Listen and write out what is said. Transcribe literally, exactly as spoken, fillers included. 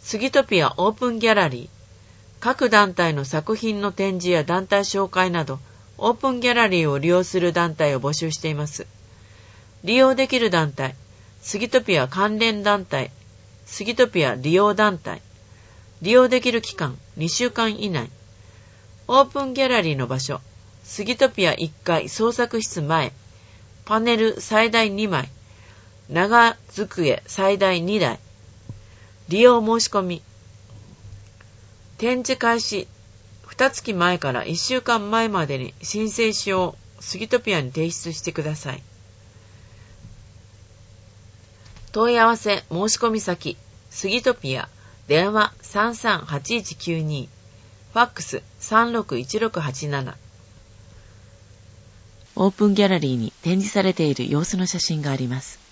スギトピアオープンギャラリー。各団体の作品の展示や団体紹介など、オープンギャラリーを利用する団体を募集しています。利用できる団体、スギトピア関連団体、スギトピア利用団体。利用できる期間、にしゅうかん以内。オープンギャラリーの場所、スギトピアいっかい創作室前。パネル最大にまい。長机最大にだい。利用申し込み。展示開始にかげつまえからいっしゅうかんまえまでに申請書をスギトピアに提出してください。問い合わせ申し込み先、スギトピア、電話 さんさんはちいちきゅうに、ファックス さんろくいちろくはちなな。オープンギャラリーに展示されている様子の写真があります。